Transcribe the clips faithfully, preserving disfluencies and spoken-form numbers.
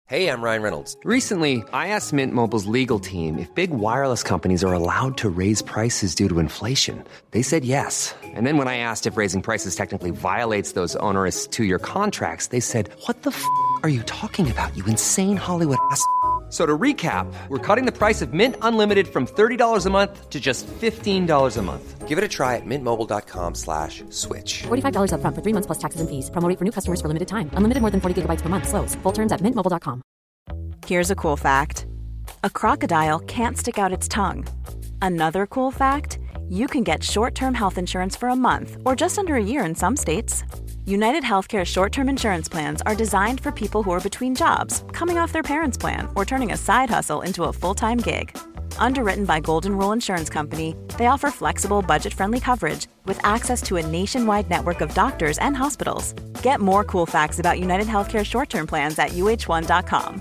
Hey, I'm Ryan Reynolds. Recently, I asked Mint Mobile's legal team if big wireless companies are allowed to raise prices due to inflation. They said yes. And then when I asked if raising prices technically violates those onerous two-year contracts, they said, "What the f*** are you talking about, you insane Hollywood ass?" So to recap, we're cutting the price of Mint Unlimited from thirty dollars a month to just fifteen dollars a month. Give it a try at mintmobile.com slash switch. forty-five dollars up front for three months plus taxes and fees. Promo rate for new customers for limited time. Unlimited more than forty gigabytes per month. Slows full terms at mint mobile dot com. Here's a cool fact. A crocodile can't stick out its tongue. Another cool fact, you can get short-term health insurance for a month or just under a year in some states. United Healthcare short-term insurance plans are designed for people who are between jobs, coming off their parents' plan, or turning a side hustle into a full-time gig. Underwritten by Golden Rule Insurance Company, they offer flexible, budget-friendly coverage with access to a nationwide network of doctors and hospitals. Get more cool facts about United Healthcare short-term plans at u h one dot com.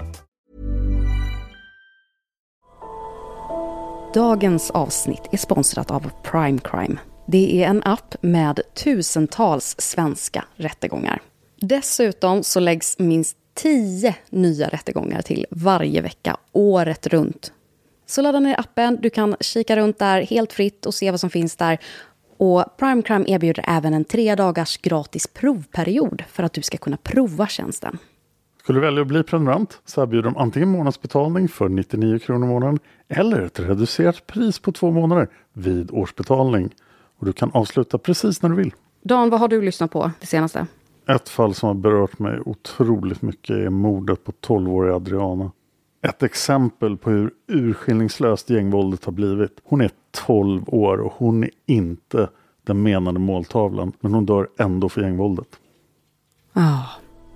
Dagens avsnitt är sponsrat av Prime Crime. Det är en app med tusentals svenska rättegångar. Dessutom så läggs minst tio nya rättegångar till varje vecka, året runt. Så ladda ner appen, du kan kika runt där helt fritt och se vad som finns där. Och Prime Crime erbjuder även en tre dagars gratis provperiod för att du ska kunna prova tjänsten. Skulle du välja att bli prenumerant så erbjuder de antingen månadsbetalning för nittionio kronor i månaden eller ett reducerat pris på två månader vid årsbetalning. Och du kan avsluta precis när du vill. Dan, vad har du lyssnat på det senaste? Ett fall som har berört mig otroligt mycket är mordet på tolvåriga Adriana. Ett exempel på hur urskillningslöst gängvåldet har blivit. Hon är tolv år och hon är inte den menade måltavlan. Men hon dör ändå för gängvåldet. Ja. Oh.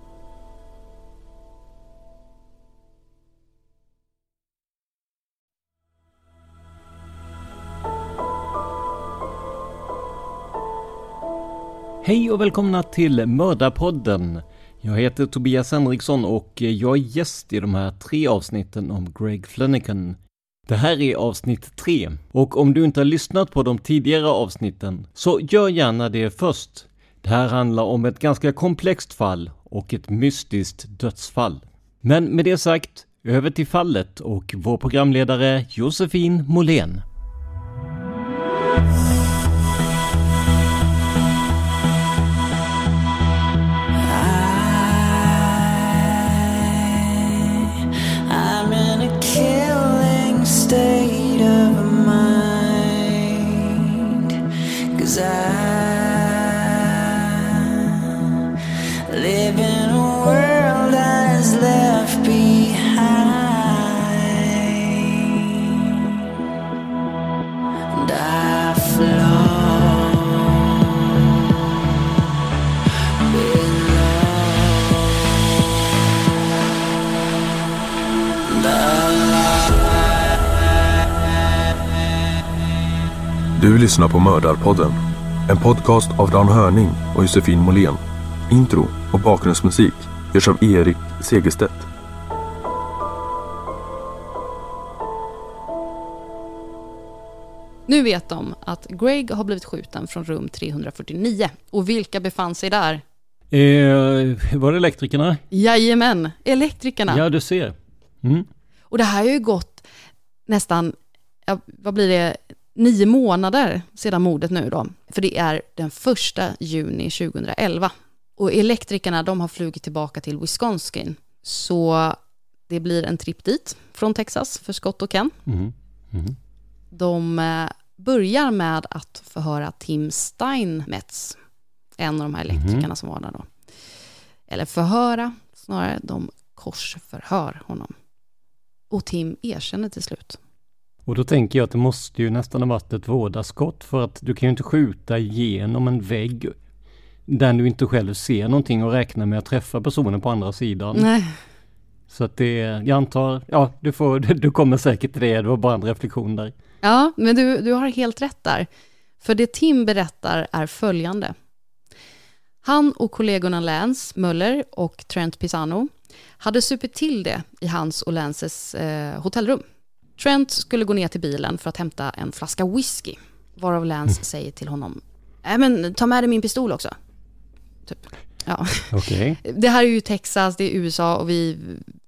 Hej och välkomna till Mördarpodden. Jag heter Tobias Henriksson och jag är gäst i de här tre avsnitten om Greg Flanagan. Det här är avsnitt tre och om du inte har lyssnat på de tidigare avsnitten så gör gärna det först. Det här handlar om ett ganska komplext fall och ett mystiskt dödsfall. Men med det sagt, över till fallet och vår programledare Josefin Måhlén. State of mind, 'cause I live in a world that is left behind, and I flow below the Du lyssnar på Mördarpodden, en podcast av Dan Hörning och Josefin Måhlén. Intro och bakgrundsmusik görs av Erik Segerstedt. Nu vet de att Greg har blivit skjuten från rum trehundrafyrtionio. Och vilka befann sig där? Eh, var det elektrikerna? Jajamän, elektrikerna. Ja, du ser. Mm. Och det här har ju gått nästan, ja, vad blir det, nio månader sedan mordet nu då. För det är den första juni tjugoelva. Och elektrikerna, de har flugit tillbaka till Wisconsin. Så det blir en tripp dit från Texas för Scott och Ken. Mm. Mm. De börjar med att förhöra Tim Steinmetz, en av de här elektrikerna mm. som var där då. Eller förhöra, snarare de korsförhör honom. Och Tim erkänner till slut. Och då tänker jag att det måste ju nästan ha varit ett vådaskott, för att du kan ju inte skjuta igenom en vägg där du inte själv ser någonting och räknar med att träffa personen på andra sidan. Nej. Så att det, jag antar, ja, du, får, du kommer säkert till det, det var bara en reflektion där. Ja, men du, du har helt rätt där. För det Tim berättar är följande. Han och kollegorna Lance Möller och Trent Pisano hade supit till det i hans och Lances eh, hotellrum. Trent skulle gå ner till bilen för att hämta en flaska whisky, varav Lance mm. säger till honom, äh, men ta med dig min pistol också. Typ. Ja. Okay. Det här är ju Texas, det är U S A och vi,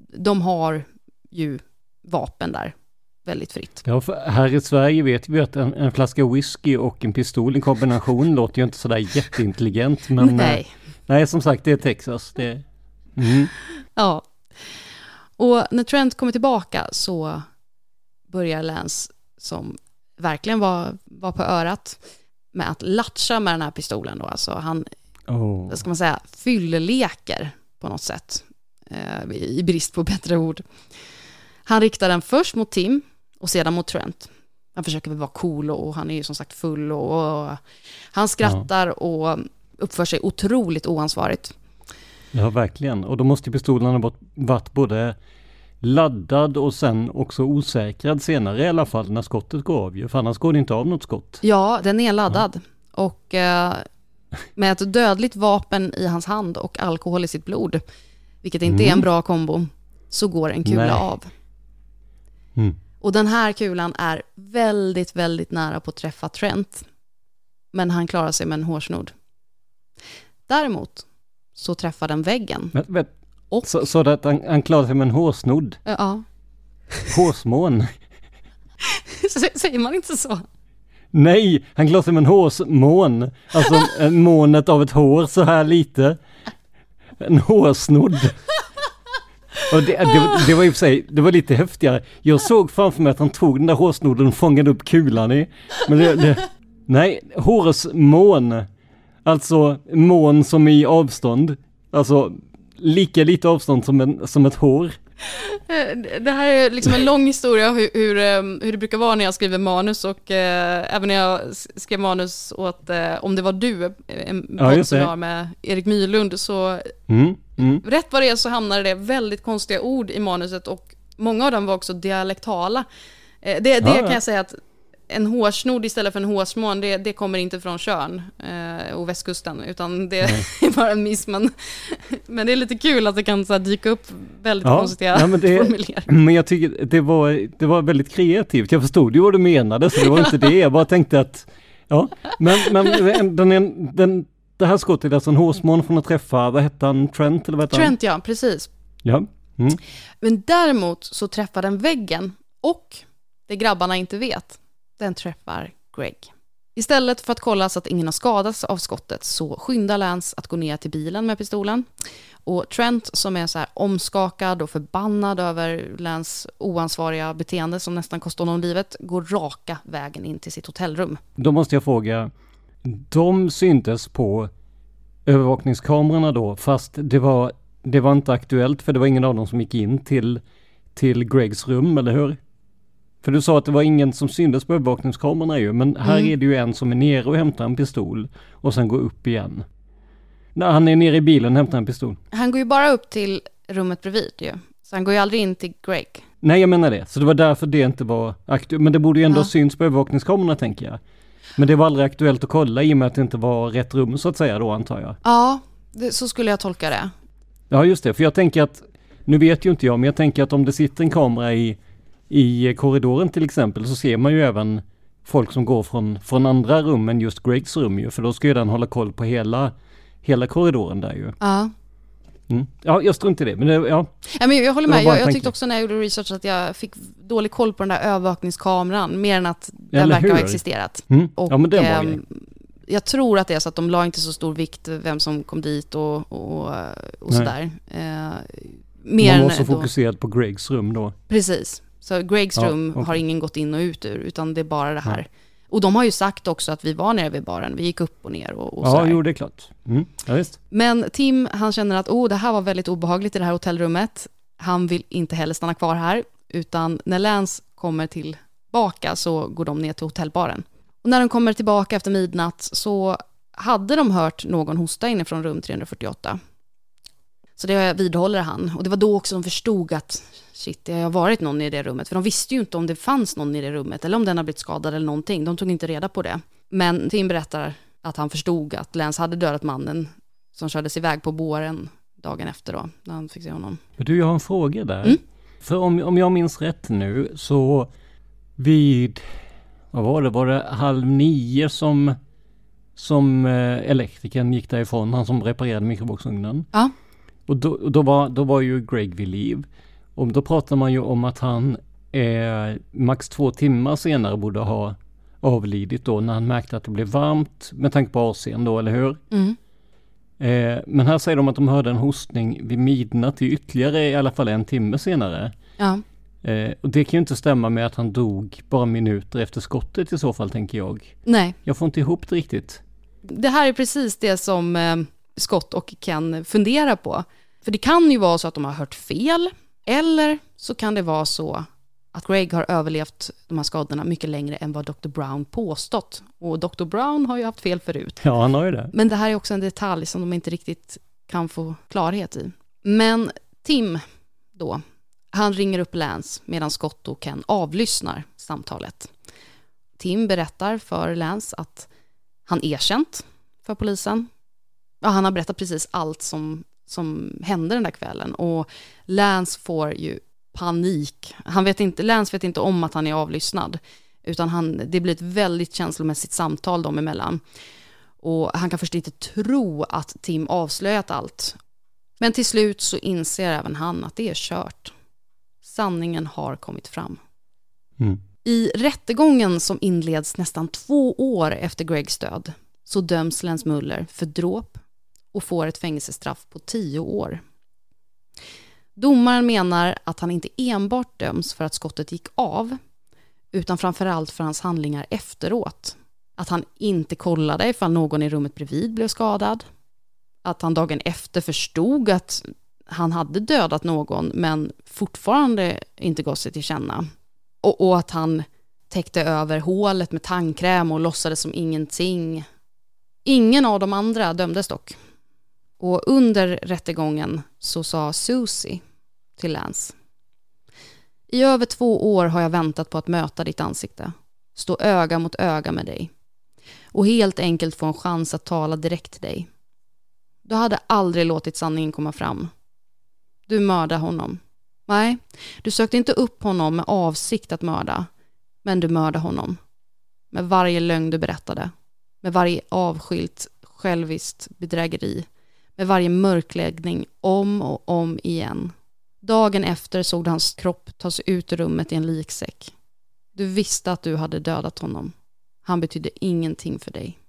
de har ju vapen där väldigt fritt. Ja, för här i Sverige vet vi att en, en flaska whisky och en pistol i kombination låter ju inte sådär jätteintelligent. Men nej. nej, som sagt, det är Texas. Det, mm. Ja. Och när Trent kommer tillbaka så börjar Lance, som verkligen var, var på örat, med att latcha med den här pistolen då. Alltså han, oh. vad ska man säga, fylleleker på något sätt. Eh, i brist på bättre ord. Han riktar den först mot Tim och sedan mot Trent. Han försöker väl vara cool och han är ju som sagt full och, och han skrattar ja. och uppför sig otroligt oansvarigt. Ja, verkligen. Och då måste pistolen ha varit både laddad och sen också osäkrad senare i alla fall när skottet går av. För annars går det inte av något skott. Ja, den är laddad. Ja. Och eh, med ett dödligt vapen i hans hand och alkohol i sitt blod, vilket inte mm. är en bra kombo, så går en kula Nej. av. Mm. Och den här kulan är väldigt, väldigt nära på att träffa Trent. Men han klarar sig med en hårsnodd. Däremot så träffar den väggen. Men, men, och, så, så att han, han klarar sig med en hårsnodd? Ja. Hårsmån? Säger man inte så? Nej, han klarar sig med en hårsmån. Alltså månet av ett hår så här lite. En hårsnodd. Och det, det, det var i och för sig, det var lite häftigare. Jag såg framför mig att han tog den där hårsnodden och fångade upp kulan i. Men det, det, nej, hårsmån. Alltså mån som i avstånd. Alltså lika lite avstånd som, en, som ett hår. Det här är liksom en lång historia hur, hur, hur det brukar vara när jag skriver manus och eh, även när jag skrev manus åt eh, Om det var du, en ja, podd som jag har med Erik Myrlund, så mm, mm. rätt vad det är så hamnade det väldigt konstiga ord i manuset och många av dem var också dialektala. Eh, det det ja, kan jag säga att en hårsnodd istället för en hårsmån, det, det kommer inte från Tjörn eh, och västkusten, utan det Nej. är bara en miss. Men, men det är lite kul att det kan så här, dyka upp väldigt ja, konstiga ja, men det, formuleringar. Men jag tycker det var, det var väldigt kreativt. Jag förstod ju vad du menade, så det var inte det. Jag bara tänkte att, ja, men, men den, den, det här skottet är alltså en hårsmån från att träffa, vad hette han, Trent? Eller vad hette Trent, han? ja, precis. Ja. Mm. Men däremot så träffar den väggen och det grabbarna inte vet, den träffar Greg. Istället för att kolla så att ingen har skadats av skottet så skyndar Lance att gå ner till bilen med pistolen. Och Trent, som är så här omskakad och förbannad över Lance oansvariga beteende som nästan kostar honom livet, går raka vägen in till sitt hotellrum. Då måste jag fråga, de syntes på övervakningskamerorna då, fast det var, det var inte aktuellt för det var ingen av dem som gick in till, till Gregs rum, eller hur? För du sa att det var ingen som syntes på övervakningskamerorna ju, men här mm. är det ju en som är nere och hämtar en pistol och sen går upp igen. När han är nere i bilen och hämtar en pistol. Han går ju bara upp till rummet bredvid ju. Så han går ju aldrig in till Greg. Nej, jag menar det. Så det var därför det inte var aktuellt. Men det borde ju ändå ja. syns på övervakningskamerorna, tänker jag. Men det var aldrig aktuellt att kolla i och med att det inte var rätt rum så att säga då, antar jag. Ja, det, så skulle jag tolka det. Ja, just det. För jag tänker att, nu vet ju inte jag, men jag tänker att om det sitter en kamera i I korridoren till exempel så ser man ju även folk som går från, från andra rum än just Gregs rum ju, för då ska ju den hålla koll på hela, hela korridoren där ju. Ja. Mm. Ja, jag tror inte det, men det, ja. Ja, men jag håller med, jag, jag tyckte också när jag gjorde research att jag fick dålig koll på den där övervakningskameran, mer än att den Eller verkar hur? ha existerat. Mm. Och, ja, men det var eh, jag tror att det är så att de la inte så stor vikt vem som kom dit och, och, och sådär. Eh, mer Man var så då, fokuserad på Gregs rum då. Precis. Så Gregs ja, rum okay. har ingen gått in och ut ur, utan det är bara det här. Nej. Och de har ju sagt också att vi var nere vid baren. Vi gick upp och ner och, och ja, sådär. jo, det är klart. Mm. Ja, visst. Men Tim, han känner att oh, det här var väldigt obehagligt i det här hotellrummet. Han vill inte heller stanna kvar här. Utan när Lance kommer tillbaka så går de ner till hotellbaren. Och när de kommer tillbaka efter midnatt så hade de hört någon hosta inifrån rum tre fyrtioåtta. Så det vidhåller han. Och det var då också de förstod att shit, det har varit någon i det rummet. För de visste ju inte om det fanns någon i det rummet eller om den har blivit skadad eller någonting. De tog inte reda på det. Men Tim berättar att han förstod att Lance hade dödat mannen som kördes iväg på båren dagen efter då, när han fick se honom. Du, jag har en fråga där. Mm? För om, om jag minns rätt nu så vid, vad var det, var det halv nio som, som eh, elektrikern gick därifrån, han som reparerade mikrovågsugnen. Ja. Och då, då, var, då var ju Greg vid liv. Och då pratar man ju om att han eh, max två timmar senare borde ha avlidit då när han märkte att det blev varmt med tanke på A C:n då, eller hur? Mm. Eh, men här säger de att de hörde en hostning vid midnatt till ytterligare i alla fall en timme senare. Ja. Eh, och det kan ju inte stämma med att han dog bara minuter efter skottet i så fall, tänker jag. Nej. Jag får inte ihop det riktigt. Det här är precis det som eh, Scott och Ken funderar på. För det kan ju vara så att de har hört fel, eller så kan det vara så att Greg har överlevt de här skadorna mycket längre än vad doktor Brown påstått. Och doktor Brown har ju haft fel förut. Ja, han har ju det. Men det här är också en detalj som de inte riktigt kan få klarhet i. Men Tim då, han ringer upp Lance medan Scott och Ken avlyssnar samtalet. Tim berättar för Lance att han erkänt för polisen. Ja, han har berättat precis allt som, som hände den där kvällen. Och Lance får ju panik. Han vet inte, Lance vet inte om att han är avlyssnad. Utan han, det blir ett väldigt känslomässigt samtal dem emellan. Och han kan först inte tro att Tim avslöjat allt. Men till slut så inser även han att det är kört. Sanningen har kommit fram. Mm. I rättegången som inleds nästan två år efter Gregs död så döms Lance Muller för dråp och får ett fängelsestraff på tio år. Domaren menar att han inte enbart döms för att skottet gick av utan framförallt för hans handlingar efteråt. Att han inte kollade ifall någon i rummet bredvid blev skadad. Att han dagen efter förstod att han hade dödat någon men fortfarande inte gav sig till känna. Och, och att han täckte över hålet med tandkräm och låtsades som ingenting. Ingen av de andra dömdes dock. Och under rättegången så sa Susie till Lance: i över två år har jag väntat på att möta ditt ansikte. Stå öga mot öga med dig. Och helt enkelt få en chans att tala direkt till dig. Du hade aldrig låtit sanningen komma fram. Du mördade honom. Nej, du sökte inte upp honom med avsikt att mörda. Men du mördade honom. Med varje lögn du berättade. Med varje avskilt, själviskt bedrägeri. Med varje mörkläggning om och om igen. Dagen efter såg du hans kropp tas ut ur rummet i en liksäck. Du visste att du hade dödat honom. Han betydde ingenting för dig.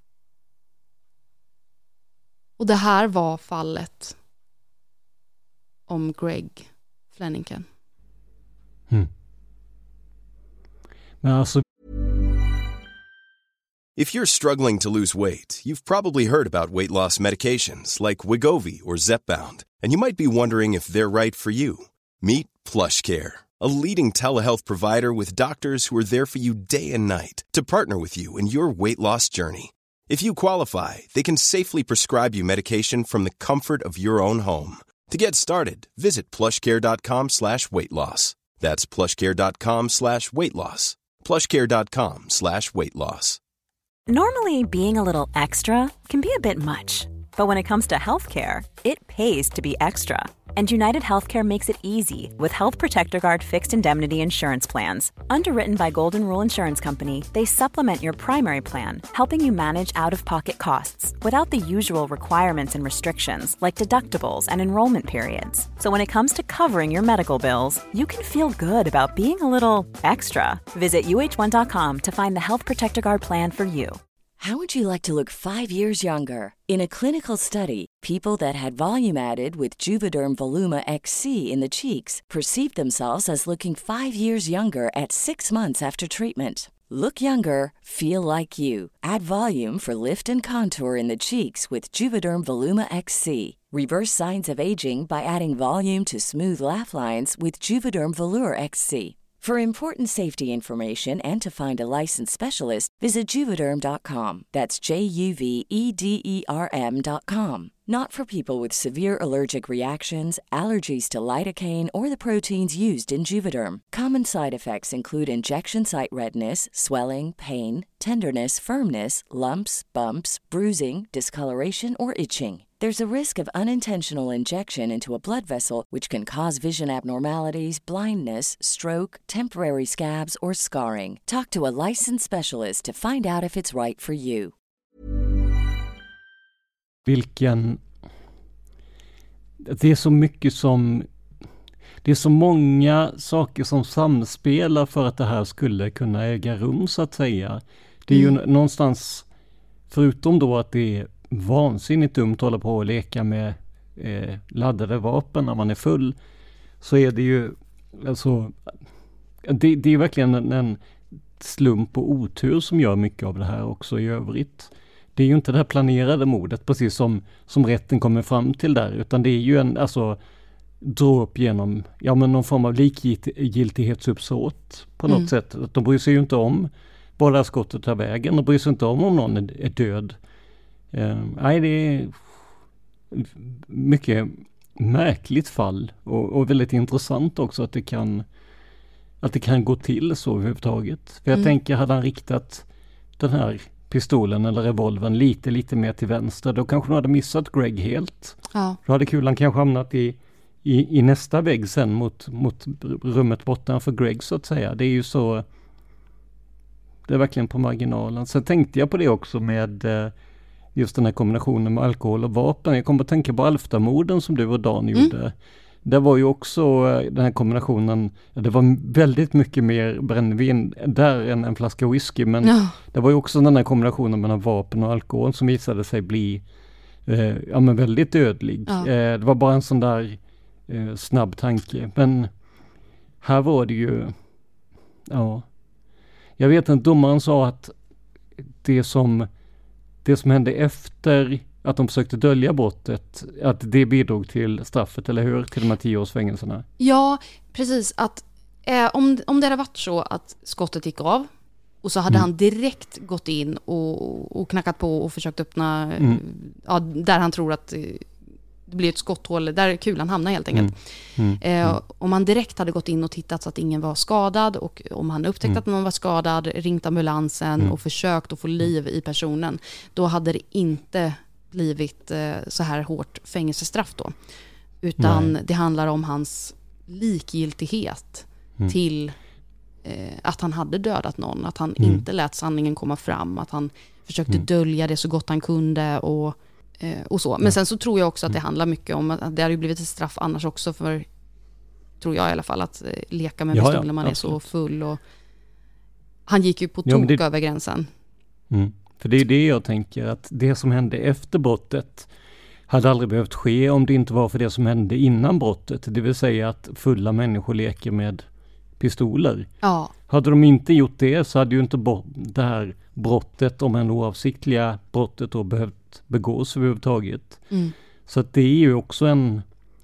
Och det här var fallet om Greg Flanagan. Mm. Men alltså... If you're struggling to lose weight, you've probably heard about weight loss medications like Wegovy or Zepbound, and you might be wondering if they're right for you. Meet PlushCare, a leading telehealth provider with doctors who are there for you day and night to partner with you in your weight loss journey. If you qualify, they can safely prescribe you medication from the comfort of your own home. To get started, visit plushcare.com slash weight loss. That's plushcare.com slash weight loss. plushcare.com slash weight loss. Normally, being a little extra can be a bit much. But when it comes to healthcare, it pays to be extra. And United Healthcare makes it easy with Health Protector Guard fixed indemnity insurance plans. Underwritten by Golden Rule Insurance Company, they supplement your primary plan, helping you manage out-of-pocket costs without the usual requirements and restrictions like deductibles and enrollment periods. So when it comes to covering your medical bills, you can feel good about being a little extra. Visit U H one dot com to find the Health Protector Guard plan for you. How would you like to look five years younger? In a clinical study, people that had volume added with Juvederm Voluma X C in the cheeks perceived themselves as looking five years younger at six months after treatment. Look younger, feel like you. Add volume for lift and contour in the cheeks with Juvederm Voluma X C. Reverse signs of aging by adding volume to smooth laugh lines with Juvederm Volure X C. For important safety information and to find a licensed specialist, visit Juvederm dot com. That's J U V E D E R M dot com. Not for people with severe allergic reactions, allergies to lidocaine, or the proteins used in Juvederm. Common side effects include injection site redness, swelling, pain, tenderness, firmness, lumps, bumps, bruising, discoloration, or itching. There's a risk of unintentional injection into a blood vessel, which can cause vision abnormalities, blindness, stroke, temporary scabs, or scarring. Talk to a licensed specialist to find out if it's right for you. Vilken... Det är så mycket som... det är så många saker som samspelar för att det här skulle kunna äga rum så att säga. Det är mm. ju någonstans, förutom då att det är vansinnigt dumt att hålla på och leka med eh, laddade vapen när man är full, så är det ju alltså, det, det är verkligen en, en slump och otur som gör mycket av det här också i övrigt. Det är ju inte det här planerade mordet precis som, som rätten kommer fram till där, utan det är ju en alltså dråp genom ja, men någon form av likgiltighetsuppsåt på något mm. sätt. De bryr sig ju inte om var det här skottet tar vägen. De bryr sig inte om om någon är, är död. Eh, nej, det är mycket märkligt fall och, och väldigt intressant också att det kan att det kan gå till så överhuvudtaget. För jag mm. tänker, hade han riktat den här pistolen eller revolvern lite, lite mer till vänster, då kanske han hade missat Greg helt. Ja. Då hade kulan kanske hamnat i, i, i nästa vägg sen mot, mot rummet bortanför Greg så att säga. Det är ju så, det är verkligen på marginalen. Sen tänkte jag på det också med just den här kombinationen med alkohol och vapen. Jag kommer att tänka på Alftamorden som du och Dan mm. gjorde. Det var ju också den här kombinationen, det var väldigt mycket mer brännvin där än en flaska whisky, men ja. Det var ju också den här kombinationen mellan vapen och alkohol som visade sig bli eh, ja, men väldigt dödlig. Ja. Eh, det var bara en sån där eh, snabb tanke, men här var det ju ja, jag vet att domaren sa att det som det som hände efter att de försökte dölja brottet, att det bidrog till straffet, eller hur? Till de här tio års fängelserna. Ja, precis. Att, eh, om, om det hade varit så att skottet gick av och så hade mm. han direkt gått in och, och knackat på och försökt öppna mm. ja, där han tror att eh, det blir ett skotthål, där kulan hamnar helt enkelt. Mm. Mm. Eh, om han direkt hade gått in och tittat så att ingen var skadad, och om han upptäckt mm. att någon var skadad, ringt ambulansen mm. och försökt att få liv i personen, då hade det inte blivit eh, så här hårt fängelsestraff då. Utan Nej. Det handlar om hans likgiltighet mm. till eh, att han hade dödat någon. Att han mm. inte lät sanningen komma fram. Att han försökte mm. dölja det så gott han kunde och, eh, och så. Men ja. Sen så tror jag också att det handlar mycket om att det hade blivit ett straff annars också för, tror jag i alla fall, att eh, leka med pistol när ja, man absolut. Är så full. Och han gick ju på tok ja, det... över gränsen. Mm. För det är det jag tänker, att det som hände efter brottet hade aldrig behövt ske om det inte var för det som hände innan brottet. Det vill säga att fulla människor leker med pistoler. Ja. Hade de inte gjort det så hade ju inte det här brottet, om en oavsiktliga brottet, då behövt begås överhuvudtaget. Mm. Så att det är ju också en...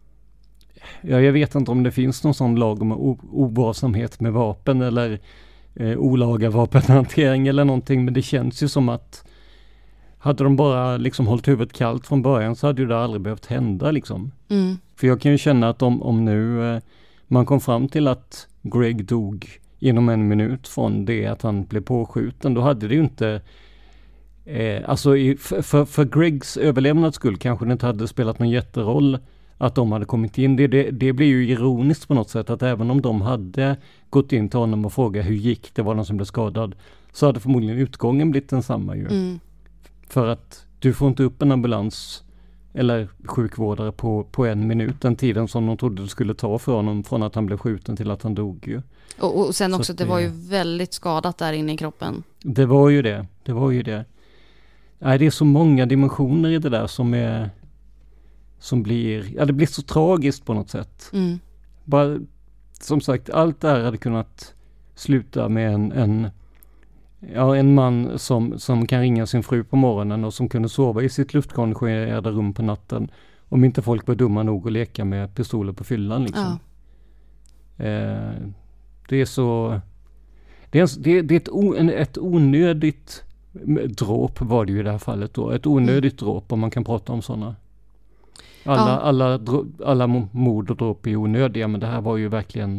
Ja, jag vet inte om det finns någon sån lag om ovarsamhet med vapen eller... Eh, olaga vapenhantering eller någonting, men det känns ju som att hade de bara liksom hållit huvudet kallt från början så hade ju det aldrig behövt hända liksom. Mm. För jag kan ju känna att om, om nu eh, man kom fram till att Greg dog inom en minut från det att han blev påskjuten, då hade det ju inte eh, alltså i, för, för, för Gregs överlevnads skull kanske det inte hade spelat någon jätteroll att de hade kommit in. Det, det, det blir ju ironiskt på något sätt att även om de hade gått in till honom och frågat hur gick det, var någon som blev skadad, så hade förmodligen utgången blivit densamma ju. Mm. För att du får inte upp en ambulans eller sjukvårdare på, på en minut, den tiden som de trodde det skulle ta för honom från att han blev skjuten till att han dog ju. Och, och sen också att det, det var ju väldigt skadat där inne i kroppen. Det var ju det. Det var ju det. Nej, det är så många dimensioner i det där som är som blir, ja det blir så tragiskt på något sätt. Mm. Bara, som sagt, allt det här hade kunnat sluta med en, en, ja, en man som, som kan ringa sin fru på morgonen och som kunde sova i sitt luftkonditionerade rum på natten om inte folk var dumma nog att leka med pistoler på fyllan liksom. Ja. Eh, det är så det är, det är, det är ett, o, en, ett onödigt dråp var det ju i det här fallet då. Ett onödigt mm. dråp, om man kan prata om sådana. Alla, ja. alla, alla mord och dråp är onödiga, men det här var ju verkligen,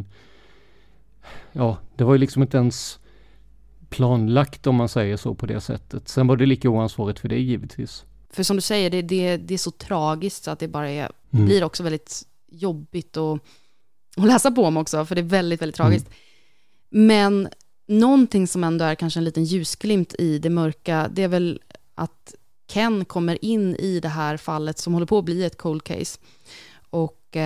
ja, det var ju liksom inte ens planlagt om man säger så på det sättet. Sen var det lika oansvarigt för det givetvis. För som du säger, det, det, det är så tragiskt så att det bara är, mm. blir också väldigt jobbigt att, att läsa på om också, för det är väldigt, väldigt tragiskt. Mm. Men någonting som ändå är kanske en liten ljusglimt i det mörka, det är väl att Ken kommer in i det här fallet som håller på att bli ett cold case. Och eh,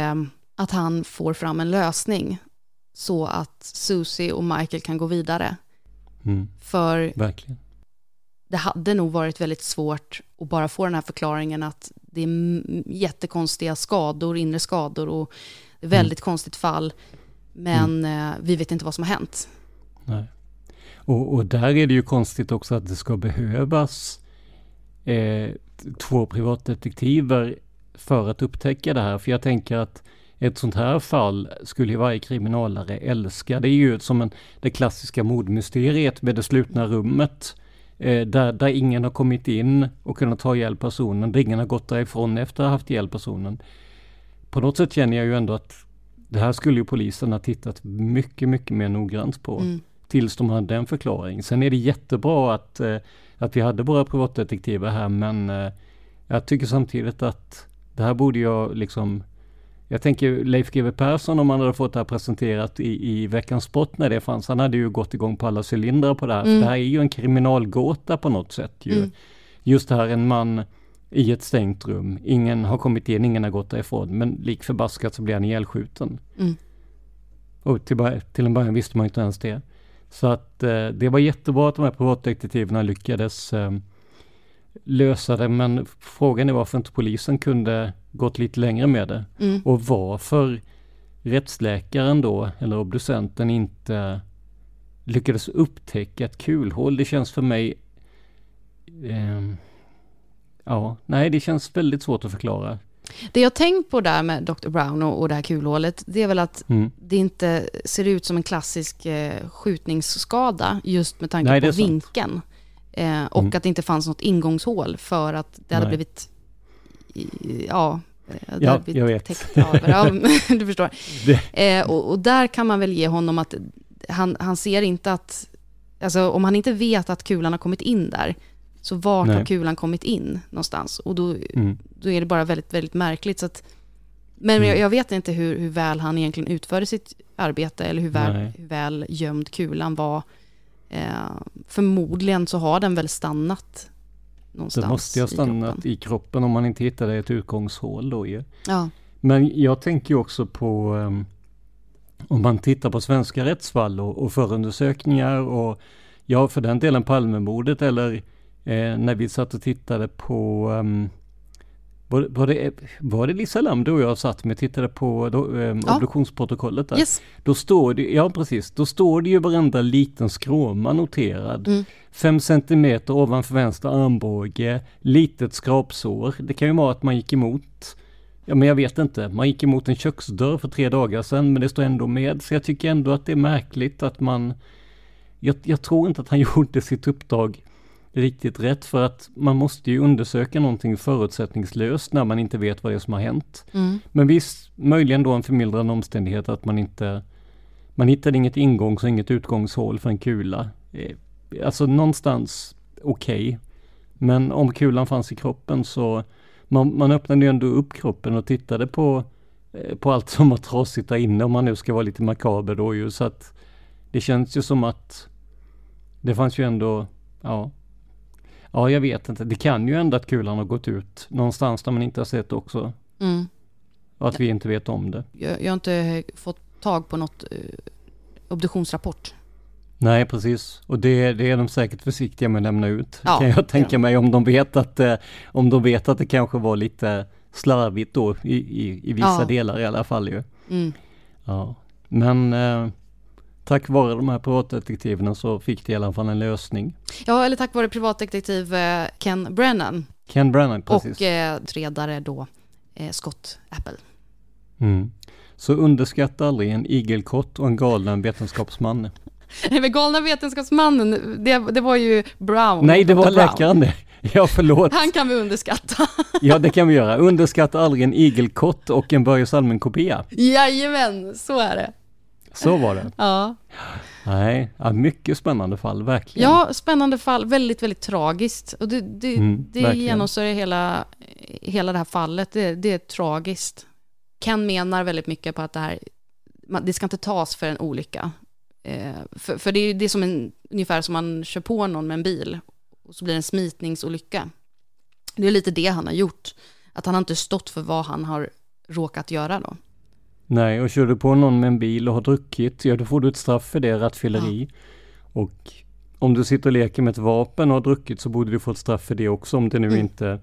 att han får fram en lösning så att Susie och Michael kan gå vidare. Mm. För verkligen. Det hade nog varit väldigt svårt att bara få den här förklaringen att det är jättekonstiga skador, inre skador och det är väldigt mm. konstigt fall. Men mm. eh, vi vet inte vad som har hänt. Nej. Och, och där är det ju konstigt också att det ska behövas eh, två privatdetektiver för att upptäcka det här. För jag tänker att ett sånt här fall skulle ju varje kriminalare älska. Det är ju som en, det klassiska mordmysteriet med det slutna rummet. Eh, där, där ingen har kommit in och kunnat ta ihjäl personen. Där ingen har gått därifrån efter att ha haft ihjäl personen. På något sätt känner jag ju ändå att det här skulle ju polisen ha tittat mycket, mycket mer noggrant på. Mm. Tills de hade en förklaring. Sen är det jättebra att, eh, att vi hade våra privatdetektiver här. Men eh, jag tycker samtidigt att det här borde jag liksom... Jag tänker Leif G W Persson, om man hade fått det här presenterat i, i Veckans Sport när det fanns. Han hade ju gått igång på alla cylindrar på det här. Mm. För det här är ju en kriminalgåta på något sätt. Ju. Mm. Just det här, en man i ett stängt rum. Ingen har kommit in, ingen har gått därifrån. Men lik förbaskat så blir han ihjälskjuten. Mm. Och till, till en början visste man inte ens det. Så att eh, det var jättebra att de här privatdetektiverna lyckades eh, lösa det. Men frågan är varför inte polisen kunde gått lite längre med det. Mm. Och varför rättsläkaren då, eller obducenten, inte lyckades upptäcka ett kulhål. Det känns för mig... Eh, ja, nej, det känns väldigt svårt att förklara. Det jag tänkt på där med doktor Brown och, och det här kulhålet, det är väl att mm. det inte ser ut som en klassisk eh, skjutningsskada just med tanke Nej, på vinkeln. Eh, och mm. att det inte fanns något ingångshål för att det hade Nej. blivit i, ja, det ja hade blivit jag vet. täckt över. Ja, du förstår. Eh, och, och där kan man väl ge honom att han, han ser inte att, alltså om han inte vet att kulan har kommit in där, så vart Nej. har kulan kommit in någonstans? Och då, mm. då är det bara väldigt, väldigt märkligt. Så att, men mm. jag, jag vet inte hur, hur väl han egentligen utförde sitt arbete eller hur väl, hur väl gömd kulan var. Eh, förmodligen så har den väl stannat någonstans. Det måste ju ha stannat i kroppen. i kroppen om man inte hittade ett utgångshål då ju. Ja. Men jag tänker ju också på um, om man tittar på svenska rättsfall och, och förundersökningar och ja, för den delen Palmemordet eller Eh, när vi satt och tittade på um, var, var, det, var det Lisa Lamdo och jag satt med och tittade på då, um, ja. obduktionsprotokollet där. Yes. Då står det, ja precis, då står det ju varenda liten skråma noterad. Mm. Fem centimeter ovanför vänster armbåge, litet skrapsår. Det kan ju vara att man gick emot, ja men jag vet inte, man gick emot en köksdörr för tre dagar sedan, men det står ändå med. Så jag tycker ändå att det är märkligt att man, jag, jag tror inte att han gjorde sitt uppdrag riktigt rätt, för att man måste ju undersöka någonting förutsättningslöst när man inte vet vad det är som har hänt. Mm. Men visst, möjligen då en förmildrande omständighet att man inte man hittade inget ingångs- och inget utgångshål för en kula. Alltså någonstans okej. Okay. Men om kulan fanns i kroppen så man, man öppnade ju ändå upp kroppen och tittade på på allt som var trasigt där inne, om man nu ska vara lite makaber då ju, så att det känns ju som att det fanns ju ändå, ja Ja, jag vet inte. Det kan ju ändå att kulan har gått ut någonstans där man inte har sett också. Mm. Och att vi inte vet om det. Jag, jag har inte fått tag på något uh, obduktionsrapport. Nej, precis. Och det, det är de säkert försiktiga med att lämna ut. Ja, kan jag tänka ja. mig om de vet att uh, om de vet att det kanske var lite slarvigt då i, i, i vissa ja. delar i alla fall ju. Mm. Ja. Men uh, tack vare de här privatdetektiverna så fick det i alla fall en lösning. Ja, eller tack vare privatdetektiv eh, Ken Brennan. Ken Brennan, precis. Och eh, tredare då eh, Scott Apple. Mm. Så underskatta aldrig en igelkott och en galen vetenskapsman. Nej, men galna vetenskapsmannen, det, det var ju Brown. Nej, det var Brown. läkaren det. Ja, förlåt. Han kan vi underskatta. Ja, det kan vi göra. Underskatta aldrig en igelkott och en Börje Salming-kopia. Jajamän, så är det. Så var det. Ja. Nej, ja, mycket spännande fall, verkligen. Ja, spännande fall, väldigt, väldigt tragiskt. Och det, det, mm, det genomsörer hela, hela det här fallet. Det, det är tragiskt. Ken menar väldigt mycket på att det här, det ska inte tas för en olycka. Eh, för, för det är det är som en, ungefär som man kör på någon med en bil och så blir det en smitningsolycka. Det är lite det han har gjort. Att han har inte stått för vad han har råkat göra då. Nej, och kör du på någon med en bil och har druckit, ja då får du ett straff för det, rattfylleri. Ja. Och om du sitter och leker med ett vapen och har druckit så borde du få ett straff för det också, om det nu mm. inte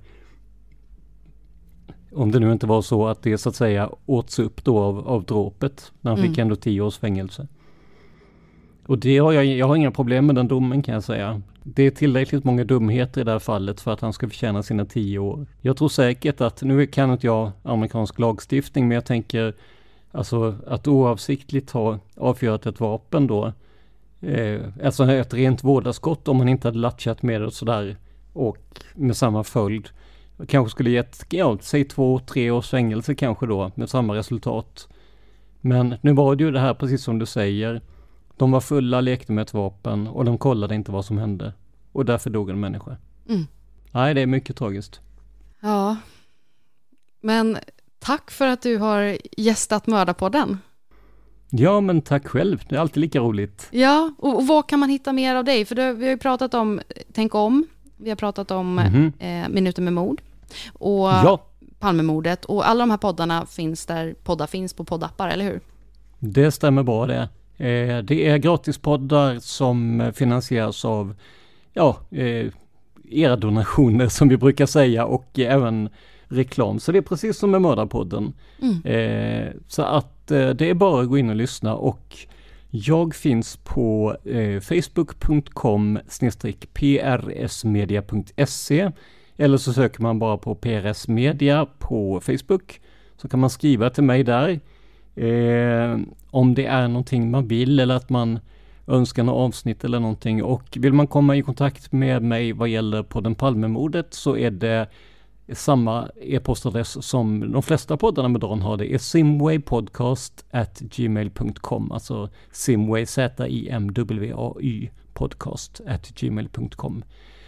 om det nu inte var så att det så att säga åts upp då av, av dråpet. När han mm. fick ändå tio års fängelse. Och det har jag, jag har inga problem med den domen, kan jag säga. Det är tillräckligt många dumheter i det här fallet för att han ska förtjäna sina tio år. Jag tror säkert att, nu kan inte jag amerikansk lagstiftning, men jag tänker alltså att oavsiktligt ha avfyrat ett vapen då, eh, alltså ett rent vådaskott, om man inte hade latchat med det och sådär, och med samma följd, kanske skulle gett, ja, säg två, tre års fängelse kanske då, med samma resultat. Men nu var det ju det här, precis som du säger, de var fulla, lekte med ett vapen och de kollade inte vad som hände. Och därför dog en människa. Mm. Nej, det är mycket tragiskt. Ja, men tack för att du har gästat Mördarpodden. Ja, men tack själv. Det är alltid lika roligt. Ja, och, och vad kan man hitta mer av dig? För du, vi har ju pratat om Tänk om. Vi har pratat om mm-hmm. eh, Minuter med mord. Och ja. Palmemordet. Och alla de här poddarna finns där poddar finns på poddappar, eller hur? Det stämmer bra det. Eh, det är gratispoddar som finansieras av ja, eh, era donationer som vi brukar säga, och eh, även reklam. Så det är precis som med Mördarpodden. Mm. Eh, så att eh, det är bara att gå in och lyssna, och jag finns på eh, facebook punkt com snedstreck p r s media punkt se, eller så söker man bara på P R S Media på Facebook, så kan man skriva till mig där. Eh, om det är någonting man vill, eller att man önskar något avsnitt eller någonting, och vill man komma i kontakt med mig vad gäller på den Palmemordet, så är det samma e-postadress som de flesta poddarna med Dan har. Det är simwaypodcast at gmail punkt com, alltså simway, z i m w a y podcast at gmail punkt com.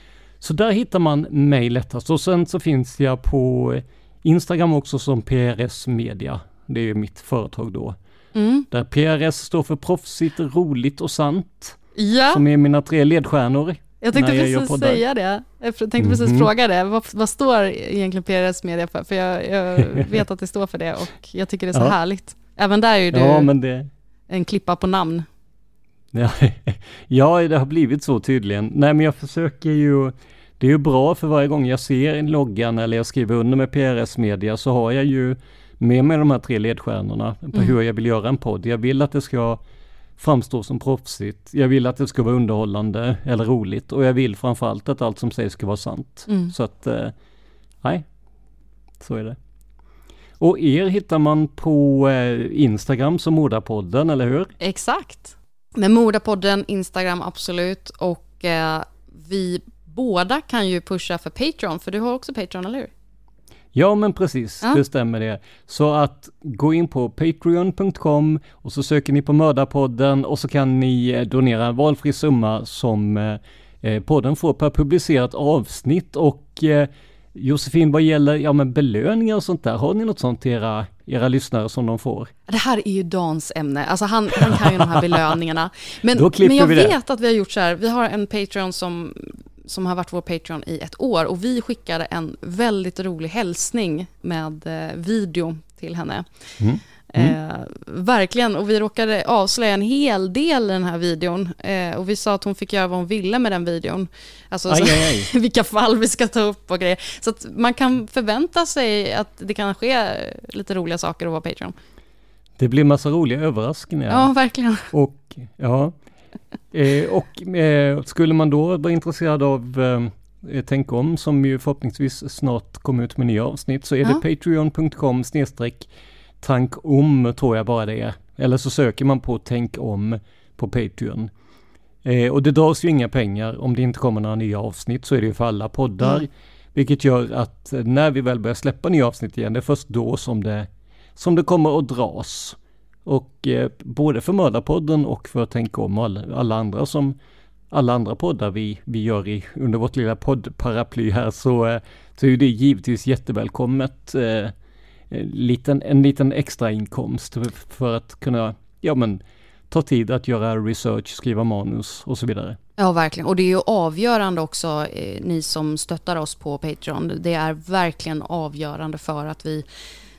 Så där hittar man mig lättast, och sen så finns jag på Instagram också som P R S Media. Det är ju mitt företag då. Mm. Där P R S står för proffsigt, roligt och sant. Ja. Som är mina tre ledstjärnor. Jag tänkte jag precis säga det. Jag tänkte mm-hmm. precis fråga det. Vad, vad står egentligen P R S Media för? För jag, jag vet att det står för det, och jag tycker det är så ja. härligt. Även där är ju du ja, men det... en klippa på namn. Ja, ja, det har blivit så tydligen. Nej, men jag försöker ju... Det är ju bra, för varje gång jag ser en loggan eller jag skriver under med P R S Media, så har jag ju med mig de här tre ledstjärnorna på mm. hur jag vill göra en podd. Jag vill att det ska framstå som proffsigt. Jag vill att det ska vara underhållande eller roligt. Och jag vill framförallt att allt som sägs ska vara sant. Mm. Så att, eh, nej, så är det. Och er hittar man på eh, Instagram som Mördarpodden, eller hur? Exakt. Med Mördarpodden, Instagram, absolut. Och eh, vi båda kan ju pusha för Patreon, för du har också Patreon, eller hur? Ja, men precis, ja. Det stämmer det. Så att gå in på patreon punkt com och så söker ni på Mördarpodden, och så kan ni donera en valfri summa som eh, podden får per publicerat avsnitt. Och eh, Josefin, vad gäller ja, men belöningar och sånt där, har ni något sånt till era, era lyssnare som de får? Det här är ju Dans ämne, alltså han, han kan ju de här belöningarna. Men, men jag vet det. Att vi har gjort så här, vi har en Patreon som... som har varit vår Patreon i ett år, och vi skickade en väldigt rolig hälsning med eh, video till henne. Mm. Mm. Eh, verkligen, och vi råkade avslöja en hel del i den här videon, eh, och vi sa att hon fick göra vad hon ville med den videon. Alltså aj, så, aj, aj. vilka fall vi ska ta upp och grejer. Så att man kan förvänta sig att det kan ske lite roliga saker att vara Patreon. Det blir massa roliga överraskningar. Ja, verkligen. Och ja... Eh, och eh, skulle man då vara intresserad av eh, Tänk om, som ju förhoppningsvis snart kommer ut med nya avsnitt, så är ja. det patreon punkt com snedstreck tankom, tror jag bara det är. Eller så söker man på Tänk om på Patreon. Eh, och det dras ju inga pengar om det inte kommer några nya avsnitt, så är det ju för alla poddar. Mm. Vilket gör att när vi väl börjar släppa nya avsnitt igen, det är först då som det, som det kommer att dras. Och eh, både för Mördarpodden och för Tänk om alla, alla andra som alla andra poddar vi, vi gör i, under vårt lilla poddparaply här, så, eh, så är det givetvis jättevälkommet eh, en, liten, en liten extra inkomst för att kunna ja, men, ta tid att göra research, skriva manus och så vidare. Ja, verkligen. Och det är ju avgörande också, eh, ni som stöttar oss på Patreon. Det är verkligen avgörande för att vi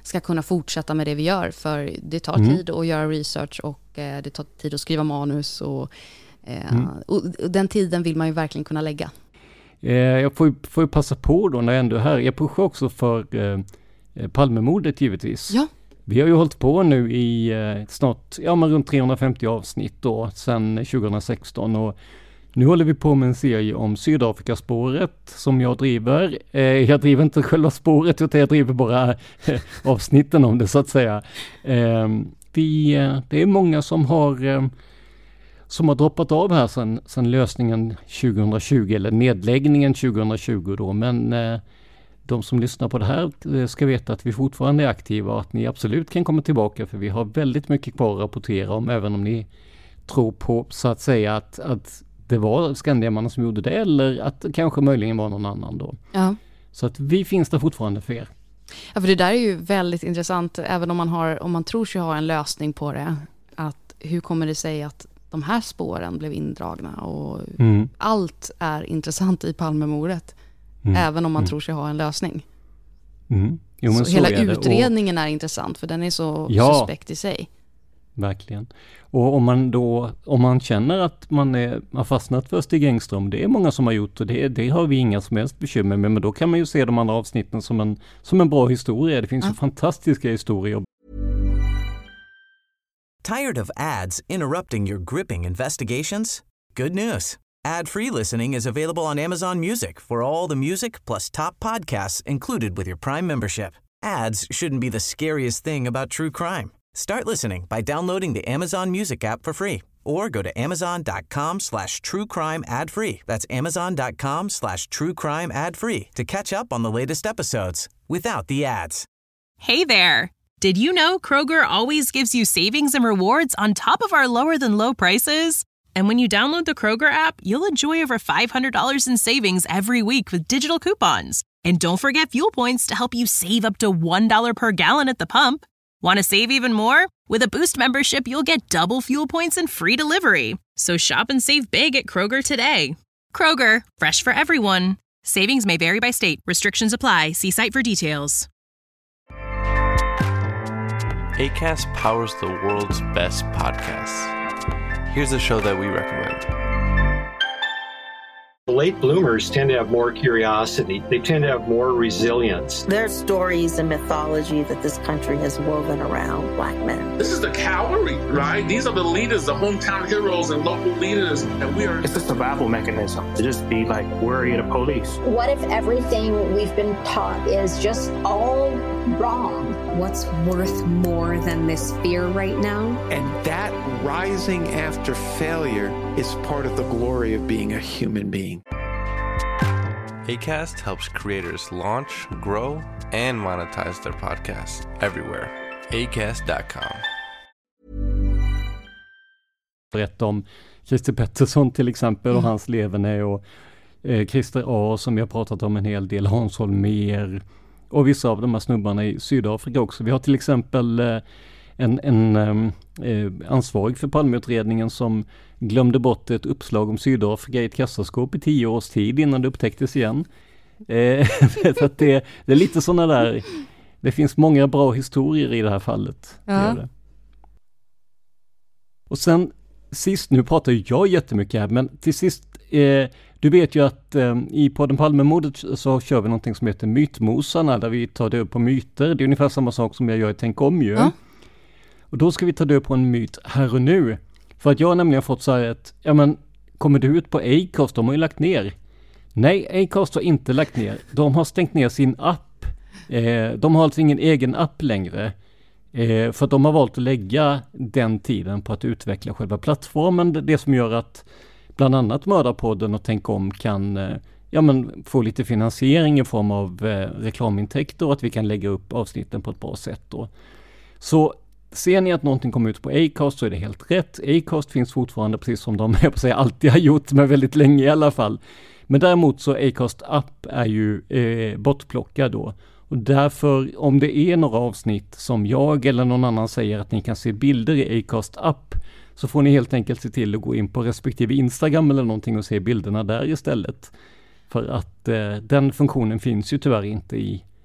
ska kunna fortsätta med det vi gör. För det tar Mm. tid att göra research och eh, det tar tid att skriva manus. Och, eh, Mm. och, och den tiden vill man ju verkligen kunna lägga. Eh, jag får ju, får ju passa på då när jag ändå är här. Jag pushar också för eh, Palmemordet givetvis. Ja. Vi har ju hållit på nu i eh, snart, ja men runt trehundrafemtio avsnitt då, sedan tjugohundrasexton, och nu håller vi på med en serie om Sydafrikaspåret som jag driver. Eh, jag driver inte själva spåret utan jag driver bara eh, avsnitten om det så att säga. Eh, vi, eh, det är många som har eh, som har droppat av här sedan, sedan lösningen tjugohundratjugo eller nedläggningen tjugohundratjugo då, men eh, de som lyssnar på det här ska veta att vi fortfarande är aktiva och att ni absolut kan komma tillbaka, för vi har väldigt mycket kvar att rapportera om, även om ni tror på så att säga att, att det var Skandiamannen som gjorde det, eller att det kanske möjligen var någon annan då. Ja. Så att vi finns där fortfarande för er. Ja, för det där är ju väldigt intressant, även om man, har, om man tror sig ha en lösning på det. Att hur kommer det sig att de här spåren blev indragna? Och Mm. allt är intressant i Palmemordet, Mm. även om man Mm. tror sig ha en lösning. Mm. Jo, men så så hela är det. utredningen och är intressant, för den är så Ja. suspekt i sig. Verkligen. Och om man då, om man känner att man är, har fastnat för Stig Engström, det är många som har gjort, och det, det har vi inga som helst bekymmer med, men då kan man ju se de andra avsnitten som en, som en bra historia. Det finns Ja. ju fantastiska historier. Tired of ads interrupting your gripping investigations? Good news. Ad-free listening is available on Amazon Music for all the music plus top podcasts included with your Prime membership. Ads shouldn't be the scariest thing about true crime. Start listening by downloading the Amazon Music app for free or go to amazon.com slash true crime ad free. That's amazon.com slash true crime ad free to catch up on the latest episodes without the ads. Hey there! Did you know Kroger always gives you savings and rewards on top of our lower than low prices? And when you download the Kroger app, you'll enjoy over five hundred dollars in savings every week with digital coupons. And don't forget fuel points to help you save up to one dollar per gallon at the pump. Want to save even more? With a Boost membership, you'll get double fuel points and free delivery. So shop and save big at Kroger today. Kroger, fresh for everyone. Savings may vary by state. Restrictions apply. See site for details. Acast powers the world's best podcasts. Here's a show that we recommend. Late bloomers tend to have more curiosity. They tend to have more resilience. There's stories and mythology that this country has woven around Black men. This is the cavalry, right? These are the leaders, the hometown heroes and local leaders. And we are... It's a survival mechanism to just be like worried of police. What if everything we've been taught is just all wrong? What's worth more than this fear right now? And that rising after failure is part of the glory of being a human being. Acast helps creators launch, grow, and monetize their podcasts everywhere. acast dot com. Berätta om Christer Pettersson till exempel och mm. hans leverne, och eh, Christer A som vi har pratat om en hel del, Hans Holmér och vissa av de här snubbarna i Sydafrika också. Vi har till exempel eh, en, en eh, ansvarig för Palmeutredningen som glömde bort ett uppslag om Sydafrika i ett kassaskåp i tio års tid innan det upptäcktes igen. Eh, så att det, det är lite sådana där, det finns många bra historier i det här fallet. Ja. Det. Och sen sist, nu pratar jag jättemycket här, men till sist, eh, du vet ju att eh, i podden Palmemordet så kör vi någonting som heter Mytmosarna, där vi tar död på myter. Det är ungefär samma sak som jag gör i Tänk om ju. Ja. Och då ska vi ta död på en myt här och nu. För att jag har nämligen fått så här att, ja men, kommer du ut på Acast? De har ju lagt ner. Nej, Acast har inte lagt ner. De har stängt ner sin app. Eh, de har alltså ingen egen app längre. Eh, för att de har valt att lägga den tiden på att utveckla själva plattformen. Det som gör att bland annat Mördarpodden och Tänk om kan eh, ja, men få lite finansiering i form av eh, reklamintäkter, och att vi kan lägga upp avsnitten på ett bra sätt då. Så ser ni att någonting kommer ut på Acast så är det helt rätt. Acast finns fortfarande precis som de jag på säga, alltid har gjort, men väldigt länge i alla fall. Men däremot så Acast app är ju eh, bortplockad då. Och därför, om det är några avsnitt som jag eller någon annan säger att ni kan se bilder i Acast app, så får ni helt enkelt se till att gå in på respektive Instagram eller någonting och se bilderna där istället. För att eh, den funktionen finns ju tyvärr inte i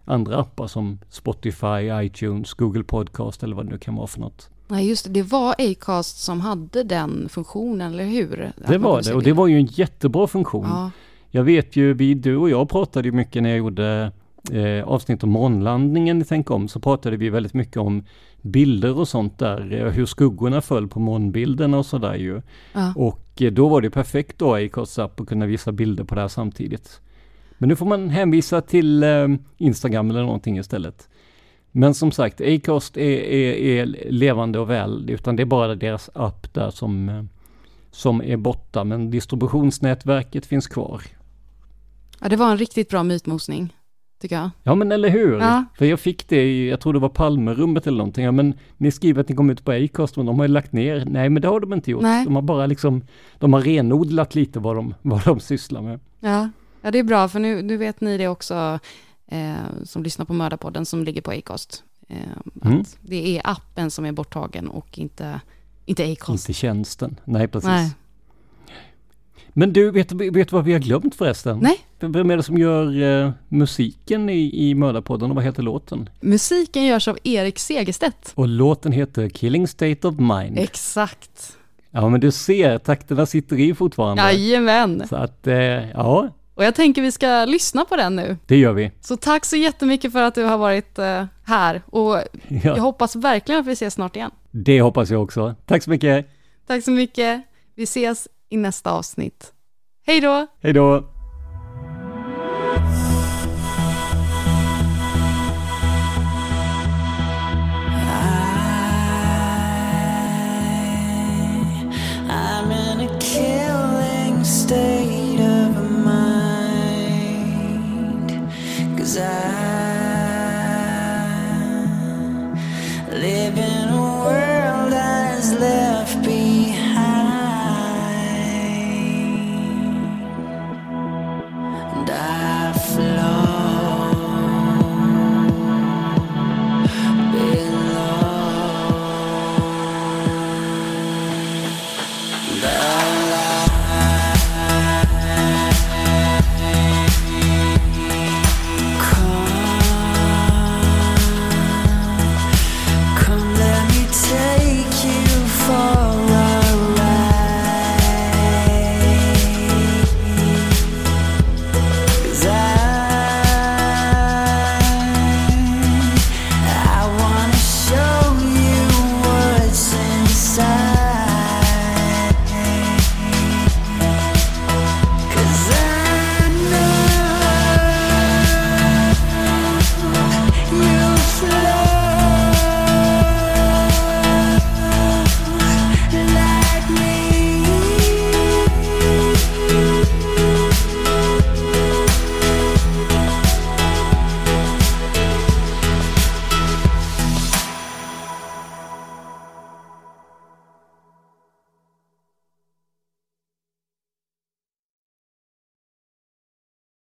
andra appar som Spotify, iTunes, Google Podcast eller vad det nu kan vara för något. Nej, just det. Det var Acast som hade den funktionen, eller hur? Det var det, och det var ju en jättebra funktion. Ja. Jag vet ju, vi, du och jag pratade ju mycket när jag gjorde eh, avsnitt om månlandningen i Tänk om, så pratade vi väldigt mycket om bilder och sånt där, eh, hur skuggorna föll på månbilderna och sådär ju. Ja. Och eh, då var det perfekt då Acasts app att kunna visa bilder på det här samtidigt. Men nu får man hänvisa till eh, Instagram eller någonting istället. Men som sagt, Acast är, är, är levande och väl, utan det är bara deras app där som, eh, som är borta, men distributionsnätverket finns kvar. Ja, det var en riktigt bra mytmosning, tycker jag. Ja, men eller hur? Ja. För jag fick det i, jag tror det var Palmerummet eller någonting. Ja, men ni skriver att ni kom ut på Acast, men de har ju lagt ner. Nej, men det har de inte gjort. Nej. De har bara liksom, de har renodlat lite vad de, vad de sysslar med. Ja, ja det är bra, för nu, nu vet ni det också eh, som lyssnar på Mördarpodden som ligger på Acast. Eh, Mm. att det är appen som är borttagen och inte, inte Acast. Inte tjänsten. Nej, precis. Nej. Men du, vet, vet du vad vi har glömt förresten? Nej. Vem är det som gör eh, musiken i, i Mördarpodden och vad heter låten? Musiken görs av Erik Segerstedt. Och låten heter Killing State of Mind. Exakt. Ja, men du ser, takterna sitter i fortfarande. Jajamän. Så att, eh, ja, Och jag tänker vi ska lyssna på den nu. det gör vi. Så tack så jättemycket för att du har varit eh, här. Och Ja. jag hoppas verkligen att vi ses snart igen. Det hoppas jag också. Tack så mycket. Tack så mycket. Vi ses i nästa avsnitt. Hej då! Hej då! I'm in a killing state of mind, 'cause I live in a world that's left behind, and I flow below. But